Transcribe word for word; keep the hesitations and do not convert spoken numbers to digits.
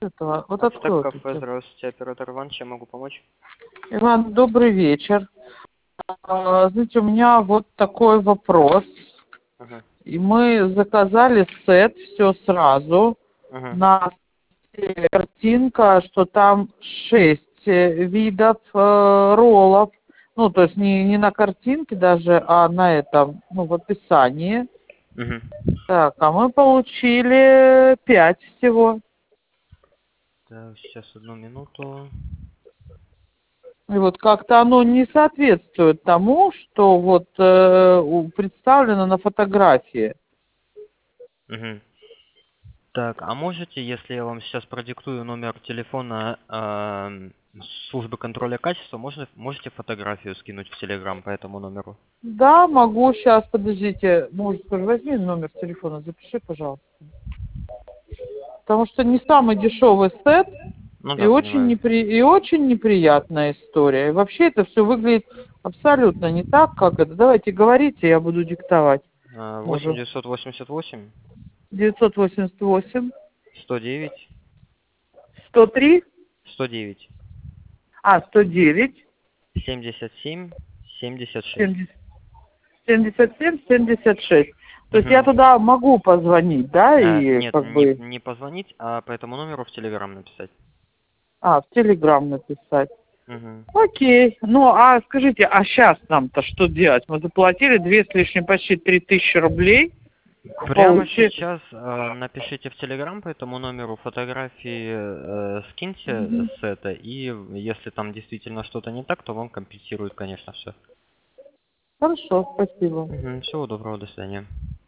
Этого. Вот Ацтек открой. кафе, здравствуйте, оператор Иван, чем могу помочь? Иван, добрый вечер. А, Знаете, у меня вот такой вопрос. Ага, И мы заказали сет, все сразу. ага, На сете картинка, что там шесть э, видов э, роллов. Ну, то есть не, не на картинке даже, а на этом, ну, в описании. угу. Так, а мы получили пять всего. Так, сейчас одну минуту. И вот как-то оно не соответствует тому, что вот э, у- представлено на фотографии. Угу. Так, а можете, если я вам сейчас продиктую номер телефона эм, службы контроля качества, можно, можете фотографию скинуть в Телеграм по этому номеру? Да, могу сейчас, подождите, может, скажу, возьми номер телефона, запиши, пожалуйста. Потому что не самый дешевый сет Ну и да, очень, понимаю. непри... и очень неприятная история. И вообще это все выглядит абсолютно не так, как это. Давайте говорите, я буду диктовать. А, восемь Может, девятьсот восемьдесят восемь девятьсот восемьдесят восемь сто девять сто три, сто девять а, сто девять семьдесят семь семьдесят шесть. семьдесят семьдесят семь семьдесят шесть. То есть я Угу. туда могу позвонить, да, А, и нет, как не, бы, не позвонить, а по этому номеру в Телеграм написать. а, в Телеграм написать. Угу. Окей. Ну, а скажите, а сейчас нам-то что делать? Мы заплатили две с лишним, почти три тысячи рублей. Прямо Получи... сейчас э, напишите в Телеграм по этому номеру фотографии, э, скиньте Мгм. с это, и если там действительно что-то не так, то вам компенсируют, конечно, все. Хорошо, спасибо. Всего доброго, до свидания.